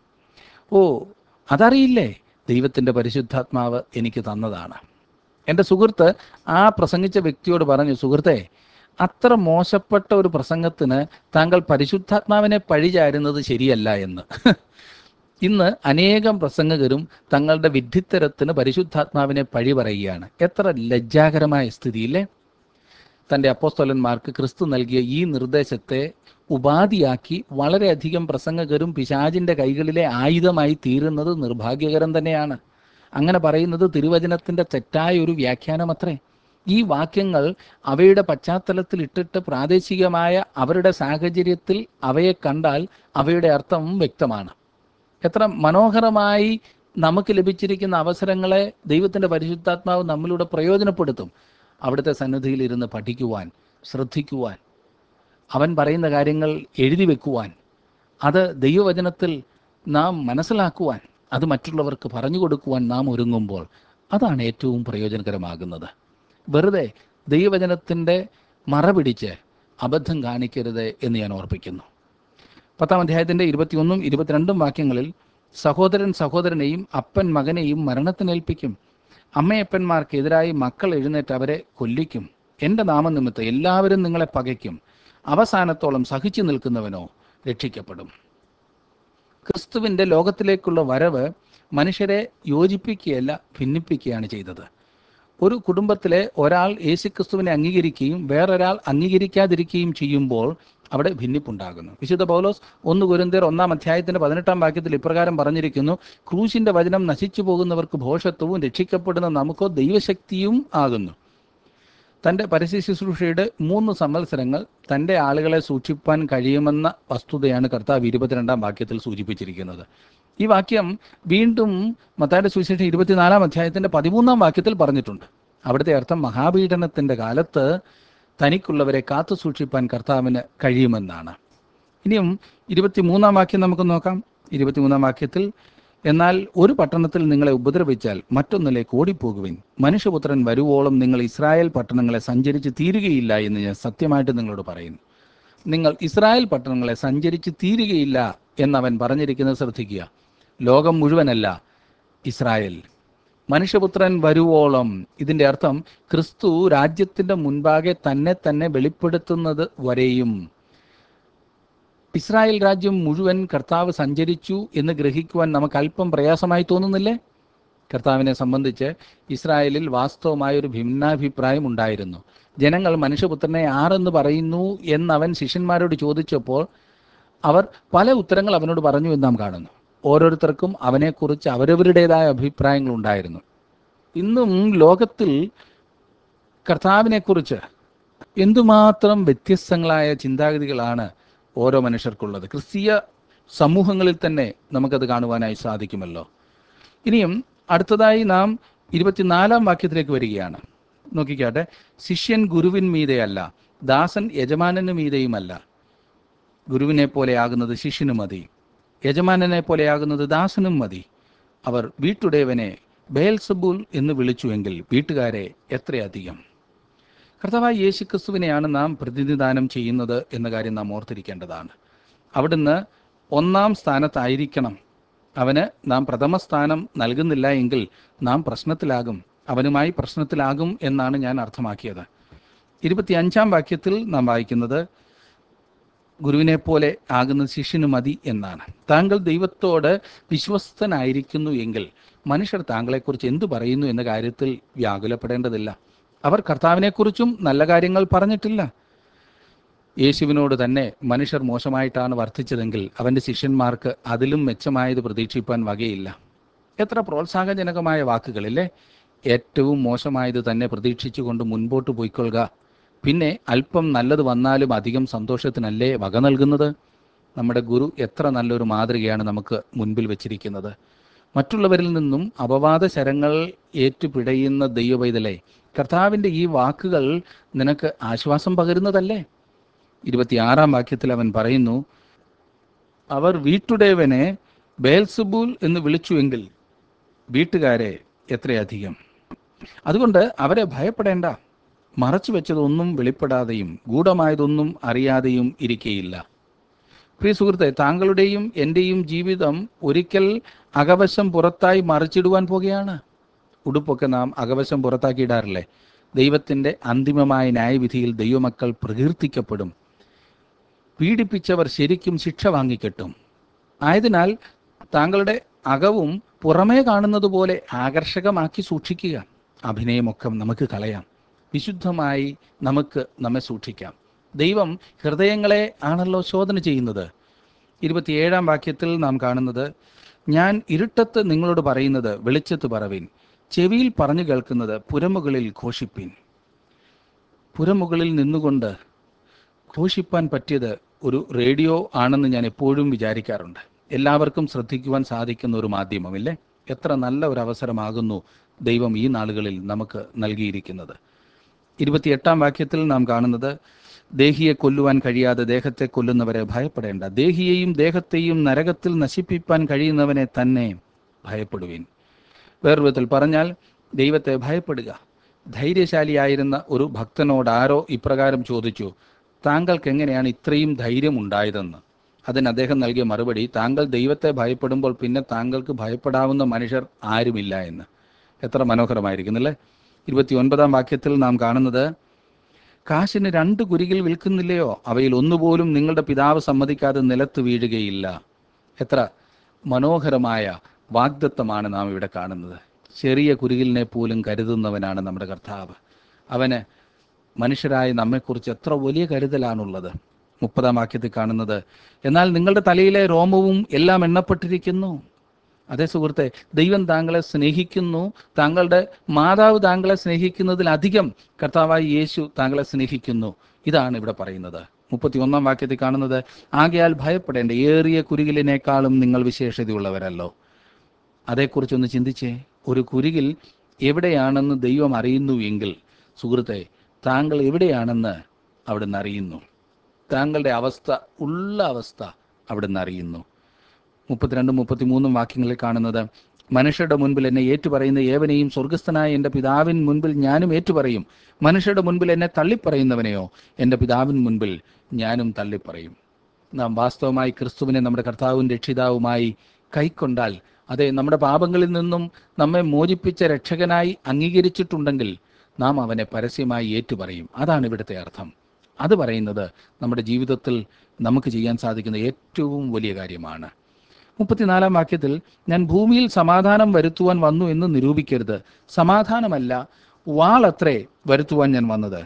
ഓ, അതറിയില്ലേ, ദൈവത്തിൻ്റെ പരിശുദ്ധാത്മാവ് എനിക്ക് തന്നതാണ്. എൻ്റെ സുഹൃത്ത് ആ പ്രസംഗിച്ച വ്യക്തിയോട് പറഞ്ഞു, സുഹൃത്തെ, അത്ര മോശപ്പെട്ട ഒരു പ്രസംഗത്തിന് താങ്കൾ പരിശുദ്ധാത്മാവിനെ പഴിചാരുന്നത് ശരിയല്ല എന്ന്. ഇന്ന് അനേകം പ്രസംഗകരും തങ്ങളുടെ വിഡ്ഢിത്തരത്തിന് പരിശുദ്ധാത്മാവിനെ പഴി പറയുകയാണ്. എത്ര ലജ്ജാകരമായ സ്ഥിതിയില്ലേ? തൻ്റെ അപ്പോസ്തലന്മാർക്ക് ക്രിസ്തു നൽകിയ ഈ നിർദ്ദേശത്തെ ഉപാധിയാക്കി വളരെയധികം പ്രസംഗകരും പിശാചിൻ്റെ കൈകളിലെ ആയുധമായി തീരുന്നത് നിർഭാഗ്യകരം തന്നെയാണ്. അങ്ങനെ പറയുന്നത് തിരുവചനത്തിൻ്റെ തെറ്റായ ഒരു വ്യാഖ്യാനമത്രേ. ഈ വാക്യങ്ങൾ അവയുടെ പശ്ചാത്തലത്തിൽ ഇട്ടിട്ട് പ്രാദേശികമായ അവരുടെ സാഹചര്യത്തിൽ അവയെ കണ്ടാൽ അവയുടെ അർത്ഥം വ്യക്തമാണ്. എത്ര മനോഹരമായി നമുക്ക് ലഭിച്ചിരിക്കുന്ന അവസരങ്ങളെ ദൈവത്തിൻ്റെ പരിശുദ്ധാത്മാവ് നമ്മളിലൂടെ പ്രയോജനപ്പെടുത്തും. അവിടുത്തെ സന്നിധിയിൽ ഇരുന്ന് പഠിക്കുവാൻ, ശ്രദ്ധിക്കുവാൻ, അവൻ പറയുന്ന കാര്യങ്ങൾ എഴുതി വെക്കുവാൻ, അത് ദൈവവചനത്തിൽ നാം മനസ്സിലാക്കുവാൻ, അത് മറ്റുള്ളവർക്ക് പറഞ്ഞു കൊടുക്കുവാൻ നാം ഒരുങ്ങുമ്പോൾ അതാണ് ഏറ്റവും പ്രയോജനകരമാകുന്നത്. വെറുതെ ദൈവവചനത്തിൻ്റെ മറ പിടിച്ച് അബദ്ധം കാണിക്കരുത് എന്ന് ഞാൻ ഓർപ്പിക്കുന്നു. പത്താം അധ്യായത്തിൻ്റെ ഇരുപത്തിയൊന്നും ഇരുപത്തിരണ്ടും വാക്യങ്ങളിൽ സഹോദരൻ സഹോദരനെയും അപ്പൻ മകനെയും മരണത്തിനേൽപ്പിക്കും. അമ്മയപ്പന്മാർക്കെതിരായി മക്കൾ എഴുന്നേറ്റ് അവരെ കൊല്ലിക്കും. എൻ്റെ നാമനിമിത്തം എല്ലാവരും നിങ്ങളെ പകയ്ക്കും. അവസാനത്തോളം സഹിച്ചു നിൽക്കുന്നവനോ രക്ഷിക്കപ്പെടും. ക്രിസ്തുവിൻ്റെ ലോകത്തിലേക്കുള്ള വരവ് മനുഷ്യരെ യോജിപ്പിക്കുകയല്ല, ഭിന്നിപ്പിക്കുകയാണ് ചെയ്തത്. ഒരു കുടുംബത്തിലെ ഒരാൾ യേശുക്രിസ്തുവിനെ അംഗീകരിക്കുകയും വേറൊരാൾ അംഗീകരിക്കാതിരിക്കുകയും ചെയ്യുമ്പോൾ അവിടെ ഭിന്നിപ്പുണ്ടാകുന്നു. വിശുദ്ധ പൗലോസ് ഒന്ന് കൊരിന്ത്യർ ഒന്നാം അധ്യായത്തിന്റെ പതിനെട്ടാം വാക്യത്തിൽ ഇപ്രകാരം പറഞ്ഞിരിക്കുന്നു, ക്രൂശിന്റെ വചനം നശിച്ചു പോകുന്നവർക്ക് ഭോഷത്വവും രക്ഷിക്കപ്പെടുന്ന നമുക്കോ ദൈവശക്തിയും ആകുന്നു. തൻ്റെ പരസ്യ ശുശ്രൂഷയുടെ മൂന്ന് സംവത്സരങ്ങൾ തൻ്റെ ആളുകളെ സൂക്ഷിപ്പാൻ കഴിയുമെന്ന വസ്തുതയാണ് കർത്താവ് ഇരുപത്തിരണ്ടാം വാക്യത്തിൽ സൂചിപ്പിച്ചിരിക്കുന്നത്. ഈ വാക്യം വീണ്ടും മത്തായിയുടെ സുവിശേഷം ഇരുപത്തിനാലാം അധ്യായത്തിൻ്റെ പതിമൂന്നാം വാക്യത്തിൽ പറഞ്ഞിട്ടുണ്ട്. അവിടുത്തെ അർത്ഥം മഹാപീഡനത്തിൻ്റെ കാലത്ത് തനിക്കുള്ളവരെ കാത്തു സൂക്ഷിപ്പാൻ കർത്താവിന് കഴിയുമെന്നാണ്. ഇനിയും ഇരുപത്തിമൂന്നാം വാക്യം നമുക്ക് നോക്കാം. ഇരുപത്തിമൂന്നാം വാക്യത്തിൽ, എന്നാൽ ഒരു പട്ടണത്തിൽ നിങ്ങളെ ഉപദ്രവിച്ചാൽ മറ്റൊന്നിലേക്ക് ഓടിപ്പോകുവിൻ. മനുഷ്യപുത്രൻ വരുവോളം നിങ്ങൾ ഇസ്രായേൽ പട്ടണങ്ങളെ സഞ്ചരിച്ച് തീരുകയില്ല എന്ന് ഞാൻ സത്യമായിട്ട് നിങ്ങളോട് പറയുന്നു. നിങ്ങൾ ഇസ്രായേൽ പട്ടണങ്ങളെ സഞ്ചരിച്ച് തീരുകയില്ല എന്നവൻ പറഞ്ഞിരിക്കുന്നത് ശ്രദ്ധിക്കുക. ലോകം മുഴുവനല്ല, ഇസ്രായേൽ. മനുഷ്യപുത്രൻ വരുവോളം, ഇതിൻ്റെ അർത്ഥം ക്രിസ്തു രാജ്യത്തിൻ്റെ മുൻപാകെ തന്നെ തന്നെ വെളിപ്പെടുത്തുന്നത് വരെയും. ഇസ്രായേൽ രാജ്യം മുഴുവൻ കർത്താവ് സഞ്ചരിച്ചു എന്ന് ഗ്രഹിക്കുവാൻ നമുക്ക് അല്പം പ്രയാസമായി തോന്നുന്നില്ലേ? കർത്താവിനെ സംബന്ധിച്ച് ഇസ്രായേലിൽ വാസ്തവമായൊരു ഭിന്നാഭിപ്രായം ഉണ്ടായിരുന്നു. ജനങ്ങൾ മനുഷ്യപുത്രനെ ആരെന്ന് പറയുന്നു എന്നവൻ ശിഷ്യന്മാരോട് ചോദിച്ചപ്പോൾ അവർ പല ഉത്തരങ്ങൾ അവനോട് പറഞ്ഞു എന്ന് നാം കാണുന്നു. ഓരോരുത്തർക്കും അവനെക്കുറിച്ച് അവരവരുടേതായ അഭിപ്രായങ്ങൾ ഉണ്ടായിരുന്നു. ഇന്നും ലോകത്തിൽ കർത്താവിനെക്കുറിച്ച് എന്തുമാത്രം വ്യത്യസ്തങ്ങളായ ചിന്താഗതികളാണ് ഓരോ മനുഷ്യർക്കുള്ളത്. ക്രിസ്തീയ സമൂഹങ്ങളിൽ തന്നെ നമുക്കത് കാണുവാനായി സാധിക്കുമല്ലോ. ഇനിയും അടുത്തതായി നാം ഇരുപത്തിനാലാം വാക്യത്തിലേക്ക് വരികയാണ്. നോക്കിക്കാട്ടെ. ശിഷ്യൻ ഗുരുവിൻ മീതെയല്ല, ദാസൻ യജമാനന് മീതെയുമല്ല. ഗുരുവിനെ പോലെയാകുന്നത് ശിഷ്യനു മതി, യജമാനനെ പോലെയാകുന്നത് ദാസനും മതി. അവർ വീട്ടുടേവനെ ബേൽസബൂൽ എന്ന് വിളിച്ചുവെങ്കിൽ വീട്ടുകാരെ എത്രയധികം. കർത്താവായ യേശുക്രിസ്തുവിനെയാണ് നാം പ്രതിനിധാനം ചെയ്യുന്നത് എന്ന കാര്യം നാം ഓർത്തിരിക്കേണ്ടതാണ്. അവിടുന്ന് ഒന്നാം സ്ഥാനത്തായിരിക്കണം. അവന് നാം പ്രഥമ സ്ഥാനം നൽകുന്നില്ല എങ്കിൽ നാം പ്രശ്നത്തിലാകും, അവനുമായി പ്രശ്നത്തിലാകും എന്നാണ് ഞാൻ അർത്ഥമാക്കിയത്. ഇരുപത്തിയഞ്ചാം വാക്യത്തിൽ നാം വായിക്കുന്നത് ഗുരുവിനെ പോലെ ആകുന്ന ശിഷ്യന് മതി എന്നാണ്. താങ്കൾ ദൈവത്തോട് വിശ്വസ്തനായിരിക്കുന്നു എങ്കിൽ മനുഷ്യർ താങ്കളെക്കുറിച്ച് എന്തു പറയുന്നു എന്ന കാര്യത്തിൽ വ്യാകുലപ്പെടേണ്ടതില്ല. അവർ കർത്താവിനെക്കുറിച്ചും നല്ല കാര്യങ്ങൾ പറഞ്ഞിട്ടില്ല. യേശുവിനോട് തന്നെ മനുഷ്യർ മോശമായിട്ടാണ് വർത്തിച്ചതെങ്കിൽ അവൻ്റെ ശിഷ്യന്മാർക്ക് അതിലും മെച്ചമായത് പ്രതീക്ഷിപ്പാൻ വകയില്ല. എത്ര പ്രോത്സാഹജനകമായ വാക്കുകളില്ലേ. ഏറ്റവും മോശമായത് തന്നെ പ്രതീക്ഷിച്ചുകൊണ്ട് മുൻപോട്ട് പോയിക്കൊള്ളുക. പിന്നെ അല്പം നല്ലത് വന്നാലും അധികം സന്തോഷത്തിനല്ലേ വക നൽകുന്നത്. നമ്മുടെ ഗുരു എത്ര നല്ലൊരു മാതൃകയാണ് നമുക്ക് മുൻപിൽ വെച്ചിരിക്കുന്നത്. മറ്റുള്ളവരിൽ നിന്നും അപവാദ ശരങ്ങൾ ഏറ്റുപിടയുന്ന ദൈവപൈതലെ, കർത്താവിൻ്റെ ഈ വാക്കുകൾ നിനക്ക് ആശ്വാസം പകരുന്നതല്ലേ? ഇരുപത്തിയാറാം വാക്യത്തിൽ അവൻ പറയുന്നു, അവർ വീട്ടുടേവനെ ബേൽസുബൂൽ എന്ന് വിളിച്ചുവെങ്കിൽ വീട്ടുകാരെ എത്രയധികം. അതുകൊണ്ട് അവരെ ഭയപ്പെടേണ്ട. മറച്ചു വെച്ചതൊന്നും വെളിപ്പെടാതെയും ഗൂഢമായതൊന്നും അറിയാതെയും ഇരിക്കയില്ല. പ്രിയ സുഹൃത്തെ, താങ്കളുടെയും എൻ്റെയും ജീവിതം ഒരിക്കൽ അകവശം പുറത്തായി മറിച്ചിടുവാൻ പോകുകയാണ്. ഉടുപ്പൊക്കെ നാം അകവശം പുറത്താക്കിയിടാറില്ലേ? ദൈവത്തിൻ്റെ അന്തിമമായ ന്യായവിധിയിൽ ദൈവമക്കൾ പ്രകീർത്തിക്കപ്പെടും. പീഡിപ്പിച്ചവർ ശരിക്കും ശിക്ഷ വാങ്ങിക്കെട്ടും. ആയതിനാൽ താങ്കളുടെ അകവും പുറമേ കാണുന്നത് പോലെ ആകർഷകമാക്കി സൂക്ഷിക്കുക. അഭിനയമൊക്കെ നമുക്ക് കളയാം. വിശുദ്ധമായി നമുക്ക് നമ്മെ സൂക്ഷിക്കാം. ദൈവം ഹൃദയങ്ങളെ ആണല്ലോ ശോധന ചെയ്യുന്നത്. ഇരുപത്തിയേഴാം വാക്യത്തിൽ നാം കാണുന്നത്, ഞാൻ ഇരുട്ടത്ത് നിങ്ങളോട് പറയുന്നത് വെളിച്ചത്ത് പറവിൻ, ചെവിയിൽ പറഞ്ഞു കേൾക്കുന്നത് പുരമുകളിൽ ഘോഷിപ്പിൻ. പുരമുകളിൽ നിന്നുകൊണ്ട് ഘോഷിപ്പാൻ പറ്റിയത് ഒരു റേഡിയോ ആണെന്ന് ഞാൻ എപ്പോഴും വിചാരിക്കാറുണ്ട്. എല്ലാവർക്കും ശ്രദ്ധിക്കുവാൻ സാധിക്കുന്ന ഒരു മാധ്യമമില്ലേ? എത്ര നല്ല ഒരു അവസരമാകുന്നു ദൈവം ഈ നാളുകളിൽ നമുക്ക് നൽകിയിരിക്കുന്നത്. ഇരുപത്തിയെട്ടാം വാക്യത്തിൽ നാം കാണുന്നത്, ദേഹിയെ കൊല്ലുവാൻ കഴിയാതെ ദേഹത്തെ കൊല്ലുന്നവരെ ഭയപ്പെടേണ്ട, ദേഹിയെയും ദേഹത്തെയും നരകത്തിൽ നശിപ്പിപ്പാൻ കഴിയുന്നവനെ തന്നെ ഭയപ്പെടുവിൻ. വേറൊരു വിധത്തിൽ പറഞ്ഞാൽ, ദൈവത്തെ ഭയപ്പെടുക. ധൈര്യശാലിയായിരുന്ന ഒരു ഭക്തനോട് ആരോ ഇപ്രകാരം ചോദിച്ചു, താങ്കൾക്ക് എങ്ങനെയാണ് ഇത്രയും ധൈര്യം ഉണ്ടായതെന്ന്. അതിന് അദ്ദേഹം നൽകിയ മറുപടി, താങ്കൾ ദൈവത്തെ ഭയപ്പെടുമ്പോൾ പിന്നെ താങ്കൾക്ക് ഭയപ്പെടാവുന്ന മനുഷ്യർ ആരുമില്ല എന്ന്. എത്ര മനോഹരമായിരിക്കുന്നില്ലേ? ഇരുപത്തി ഒൻപതാം വാക്യത്തിൽ നാം കാണുന്നത്, കാശിന് രണ്ട് കുരികിൽ വിൽക്കുന്നില്ലയോ? അവയിൽ ഒന്നുപോലും നിങ്ങളുടെ പിതാവ് സമ്മതിക്കാതെ നിലത്ത് വീഴുകയില്ല. എത്ര മനോഹരമായ വാഗ്ദത്തമാണ് നാം ഇവിടെ കാണുന്നത്. ചെറിയ കുരികിലിനെ പോലും കരുതുന്നവനാണ് നമ്മുടെ കർത്താവ്. അവന് മനുഷ്യരായ നമ്മെക്കുറിച്ച് എത്ര വലിയ കരുതലാണുള്ളത്. മുപ്പതാം വാക്യത്തിൽ കാണുന്നത്, എന്നാൽ നിങ്ങളുടെ തലയിലെ രോമവും എല്ലാം എണ്ണപ്പെട്ടിരിക്കുന്നു. അതേ സുഹൃത്തെ, ദൈവം താങ്കളെ സ്നേഹിക്കുന്നു. താങ്കളുടെ മാതാവ് താങ്കളെ സ്നേഹിക്കുന്നതിലധികം കർത്താവായ യേശു താങ്കളെ സ്നേഹിക്കുന്നു. ഇതാണ് ഇവിടെ പറയുന്നത്. മുപ്പത്തി ഒന്നാം വാക്യത്തിൽ കാണുന്നത്, ആകയാൽ ഭയപ്പെടേണ്ട, ഏറിയ കുരികിലിനേക്കാളും നിങ്ങൾ വിശേഷതയുള്ളവരല്ലോ. അതേക്കുറിച്ചൊന്ന് ചിന്തിച്ചേ. ഒരു കുരികിൽ എവിടെയാണെന്ന് ദൈവം അറിയുന്നു എങ്കിൽ സുഹൃത്തെ, താങ്കൾ എവിടെയാണെന്ന് അവിടുന്ന് അറിയുന്നു. താങ്കളുടെ അവസ്ഥ, ഉള്ള അവസ്ഥ അവിടുന്ന് അറിയുന്നു. മുപ്പത്തിരണ്ടും മുപ്പത്തിമൂന്നും വാക്യങ്ങളിൽ കാണുന്നത്, മനുഷ്യരുടെ മുൻപിൽ എന്നെ ഏറ്റുപറയുന്ന ഏവനെയും സ്വർഗസ്ഥനായ എൻ്റെ പിതാവിൻ മുൻപിൽ ഞാനും ഏറ്റുപറയും. മനുഷ്യരുടെ മുൻപിൽ എന്നെ തള്ളിപ്പറയുന്നവനെയോ എൻ്റെ പിതാവിൻ മുൻപിൽ ഞാനും തള്ളിപ്പറയും. നാം വാസ്തവമായി ക്രിസ്തുവിനെ നമ്മുടെ കർത്താവും രക്ഷിതാവുമായി കൈക്കൊണ്ടാൽ, അതെ, നമ്മുടെ പാപങ്ങളിൽ നിന്നും നമ്മെ മോചിപ്പിച്ച രക്ഷകനായി അംഗീകരിച്ചിട്ടുണ്ടെങ്കിൽ നാം അവനെ പരസ്യമായി ഏറ്റുപറയും. അതാണ് ഇവിടുത്തെ അർത്ഥം. അത് പറയുന്നത് നമ്മുടെ ജീവിതത്തിൽ നമുക്ക് ചെയ്യാൻ സാധിക്കുന്ന ഏറ്റവും വലിയ കാര്യമാണ്. മുപ്പത്തിനാലാം വാക്യത്തിൽ, ഞാൻ ഭൂമിയിൽ സമാധാനം വരുത്തുവാൻ വന്നു എന്ന് നിരൂപിക്കരുത്, സമാധാനമല്ല വാളത്രേ വരുത്തുവാൻ ഞാൻ വന്നത്.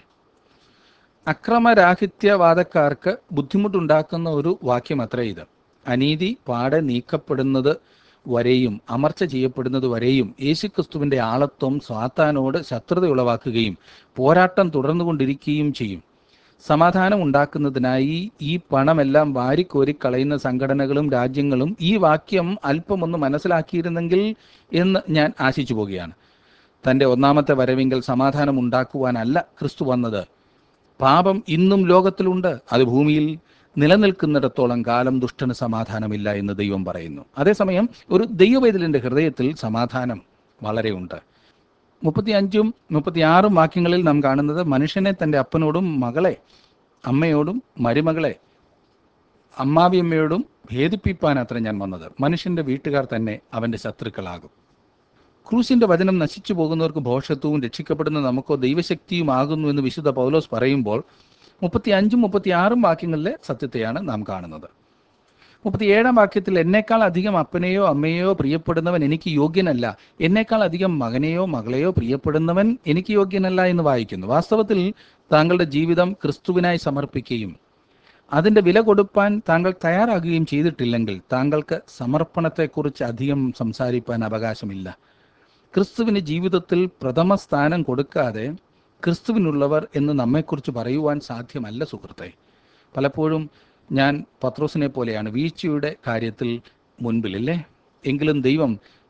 അക്രമരാഹിത്യവാദക്കാർക്ക് ബുദ്ധിമുട്ടുണ്ടാക്കുന്ന ഒരു വാക്യം അത്രേ ഇത്. അനീതി പാടെ നീക്കപ്പെടുന്നത് വരെയും അമർച്ച ചെയ്യപ്പെടുന്നത് വരെയും യേശുക്രിസ്തുവിൻ്റെ ആളത്വം സാത്താനോട് ശത്രുത ഉളവാക്കുകയും പോരാട്ടം തുടർന്നുകൊണ്ടിരിക്കുകയും ചെയ്യും. സമാധാനം ഉണ്ടാക്കുന്നതിനായി ഈ പണമെല്ലാം വാരിക്കോരിക്കളയുന്ന സംഘടനകളും രാജ്യങ്ങളും ഈ വാക്യം അല്പമൊന്ന് മനസ്സിലാക്കിയിരുന്നെങ്കിൽ എന്ന് ഞാൻ ആശിച്ചു പോവുകയാണ്. തൻ്റെ ഒന്നാമത്തെ വരവെങ്കിൽ സമാധാനം ഉണ്ടാക്കുവാനല്ല ക്രിസ്തു വന്നത്. പാപം ഇന്നും ലോകത്തിലുണ്ട്. അത് ഭൂമിയിൽ നിലനിൽക്കുന്നിടത്തോളം കാലം ദുഷ്ടന് സമാധാനമില്ല എന്ന് ദൈവം പറയുന്നു. അതേസമയം ഒരു ദൈവവൈതലിൻ്റെ ഹൃദയത്തിൽ സമാധാനം വളരെ ഉണ്ട്. മുപ്പത്തി അഞ്ചും മുപ്പത്തിയാറും വാക്യങ്ങളിൽ നാം കാണുന്നത്, മനുഷ്യനെ തൻ്റെ അപ്പനോടും മകളെ അമ്മയോടും മരുമകളെ അമ്മാവിയമ്മയോടും ഭേദിപ്പിപ്പാൻ അത്ര ഞാൻ വന്നത്. മനുഷ്യൻ്റെ വീട്ടുകാർ തന്നെ അവൻ്റെ ശത്രുക്കളാകും. ക്രൂശിൻ്റെ വചനം നശിച്ചു പോകുന്നവർക്ക് ഭോഷത്വവും രക്ഷിക്കപ്പെടുന്ന നമുക്കോ ദൈവശക്തിയുമാകുന്നു എന്ന് വിശുദ്ധ പൗലോസ് പറയുമ്പോൾ മുപ്പത്തി അഞ്ചും മുപ്പത്തിയാറും വാക്യങ്ങളിലെ സത്യത്തെയാണ് നാം കാണുന്നത്. മുപ്പത്തിയേഴാം വാക്യത്തിൽ, എന്നേക്കാൾ അധികം അപ്പനെയോ അമ്മയെയോ പ്രിയപ്പെടുന്നവൻ എനിക്ക് യോഗ്യനല്ല, എന്നേക്കാൾ അധികം മകനെയോ മകളെയോ പ്രിയപ്പെടുന്നവൻ എനിക്ക് യോഗ്യനല്ല എന്ന് വായിക്കുന്നു. വാസ്തവത്തിൽ താങ്കളുടെ ജീവിതം ക്രിസ്തുവിനായി സമർപ്പിക്കുകയും അതിൻ്റെ വില കൊടുപ്പാൻ താങ്കൾ തയ്യാറാകുകയും ചെയ്തിട്ടില്ലെങ്കിൽ താങ്കൾക്ക് സമർപ്പണത്തെക്കുറിച്ച് അധികം സംസാരിപ്പാൻ അവകാശമില്ല. ക്രിസ്തുവിന് ജീവിതത്തിൽ പ്രഥമ സ്ഥാനം കൊടുക്കാതെ ക്രിസ്തുവിനുള്ളവർ എന്ന് നമ്മെക്കുറിച്ച് പറയുവാൻ സാധ്യമല്ല സുഹൃത്തെ. പലപ്പോഴും ഞാൻ പത്രോസിനെ പോലെയാണ് വീഴ്ചയുടെ കാര്യത്തിൽ മുൻപിലല്ലേ. എങ്കിലും ദൈവം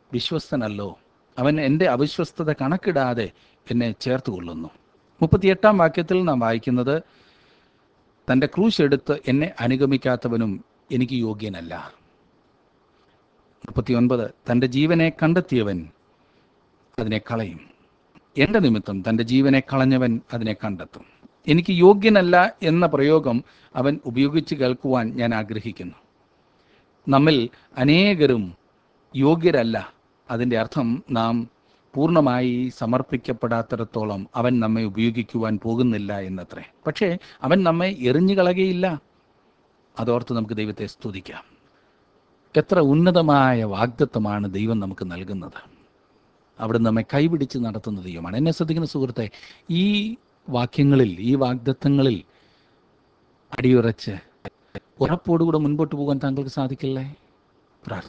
വിശ്വസ്തനല്ലോ. അവൻ എൻ്റെ അവിശ്വസ്തത കണക്കിടാതെ എന്നെ ചേർത്ത് കൊള്ളുന്നു. മുപ്പത്തിയെട്ടാം വാക്യത്തിൽ നാം വായിക്കുന്നത്, തൻ്റെ ക്രൂശ് എടുത്ത് എന്നെ അനുഗമിക്കാത്തവനും എനിക്ക് യോഗ്യനല്ല. മുപ്പത്തിയൊൻപത്, തൻ്റെ ജീവനെ കണ്ടെത്തിയവൻ അതിനെ കളയും, എൻ്റെ നിമിത്തം തൻ്റെ ജീവനെ കളഞ്ഞവൻ അതിനെ കണ്ടെത്തും. എനിക്ക് യോഗ്യനല്ല എന്ന പ്രയോഗം അവൻ ഉപയോഗിച്ച് കേൾക്കുവാൻ ഞാൻ ആഗ്രഹിക്കുന്നു. നമ്മിൽ അനേകരും യോഗ്യരല്ല. അതിൻ്റെ അർത്ഥം നാം പൂർണ്ണമായി സമർപ്പിക്കപ്പെടാത്തിടത്തോളം അവൻ നമ്മെ ഉപയോഗിക്കുവാൻ പോകുന്നില്ല എന്നത്രേ. പക്ഷേ അവൻ നമ്മെ എറിഞ്ഞു കളയുകയില്ല. അതോർത്ത് നമുക്ക് ദൈവത്തെ സ്തുതിക്കാം. എത്ര ഉന്നതമായ വാഗ്ദത്തമാണ് ദൈവം നമുക്ക് നൽകുന്നത്. അവിടെ നമ്മെ കൈപിടിച്ച് നടത്തുന്ന ദൈവമാണ്. എന്നെ ശ്രദ്ധിക്കുന്ന സുഹൃത്തെ, ഈ വാക്യങ്ങളിൽ, ഈ വാഗ്ദത്തങ്ങളിൽ അടിയുറച്ച് ഉറപ്പോടുകൂടെ മുൻപോട്ട് പോകാൻ താങ്കൾക്ക് സാധിക്കില്ലേ?